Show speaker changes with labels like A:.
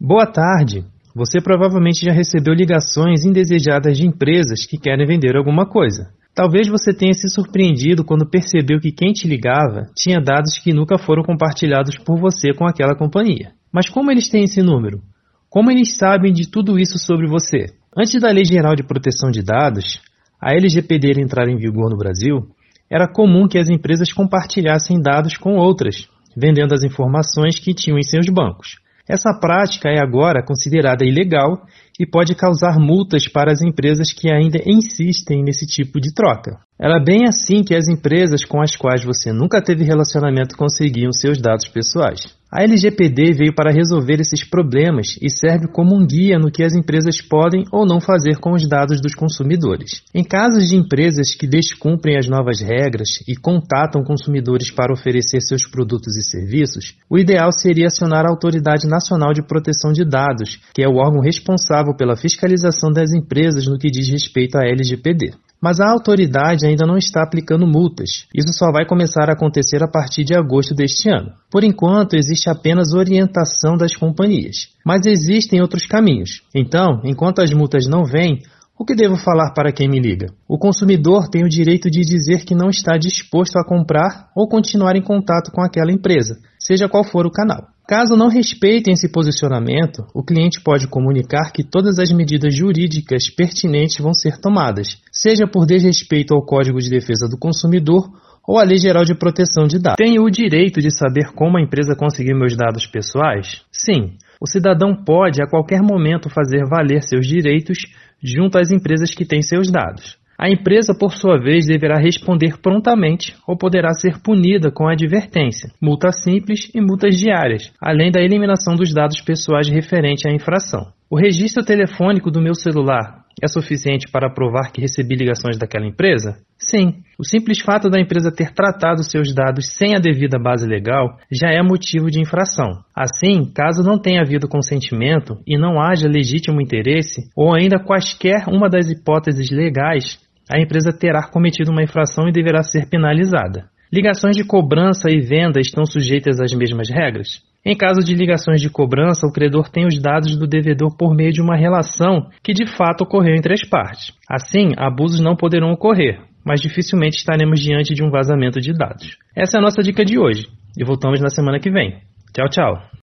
A: Boa tarde! Você provavelmente já recebeu ligações indesejadas de empresas que querem vender alguma coisa. Talvez você tenha se surpreendido quando percebeu que quem te ligava tinha dados que nunca foram compartilhados por você com aquela companhia. Mas como eles têm esse número? Como eles sabem de tudo isso sobre você? Antes da Lei Geral de Proteção de Dados, a LGPD entrar em vigor no Brasil, era comum que as empresas compartilhassem dados com outras, vendendo as informações que tinham em seus bancos. Essa prática é agora considerada ilegal e pode causar multas para as empresas que ainda insistem nesse tipo de troca. Era bem assim que as empresas com as quais você nunca teve relacionamento conseguiam seus dados pessoais. A LGPD veio para resolver esses problemas e serve como um guia no que as empresas podem ou não fazer com os dados dos consumidores. Em casos de empresas que descumprem as novas regras e contatam consumidores para oferecer seus produtos e serviços, o ideal seria acionar a Autoridade Nacional de Proteção de Dados, que é o órgão responsável pela fiscalização das empresas no que diz respeito à LGPD. Mas a autoridade ainda não está aplicando multas. Isso só vai começar a acontecer a partir de agosto deste ano. Por enquanto, existe apenas orientação das companhias. Mas existem outros caminhos. Então, enquanto as multas não vêm, o que devo falar para quem me liga? O consumidor tem o direito de dizer que não está disposto a comprar ou continuar em contato com aquela empresa, seja qual for o canal. Caso não respeitem esse posicionamento, o cliente pode comunicar que todas as medidas jurídicas pertinentes vão ser tomadas, seja por desrespeito ao Código de Defesa do Consumidor ou à Lei Geral de Proteção de Dados. Tenho o direito de saber como a empresa conseguiu meus dados pessoais? Sim, o cidadão pode a qualquer momento fazer valer seus direitos junto às empresas que têm seus dados. A empresa, por sua vez, deverá responder prontamente ou poderá ser punida com advertência, multa simples e multas diárias, além da eliminação dos dados pessoais referente à infração. O registro telefônico do meu celular é suficiente para provar que recebi ligações daquela empresa? Sim. O simples fato da empresa ter tratado seus dados sem a devida base legal já é motivo de infração. Assim, caso não tenha havido consentimento e não haja legítimo interesse, ou ainda quaisquer uma das hipóteses legais, a empresa terá cometido uma infração e deverá ser penalizada. Ligações de cobrança e venda estão sujeitas às mesmas regras? Em caso de ligações de cobrança, o credor tem os dados do devedor por meio de uma relação que de fato ocorreu entre as partes. Assim, abusos não poderão ocorrer, mas dificilmente estaremos diante de um vazamento de dados. Essa é a nossa dica de hoje e voltamos na semana que vem. Tchau, tchau!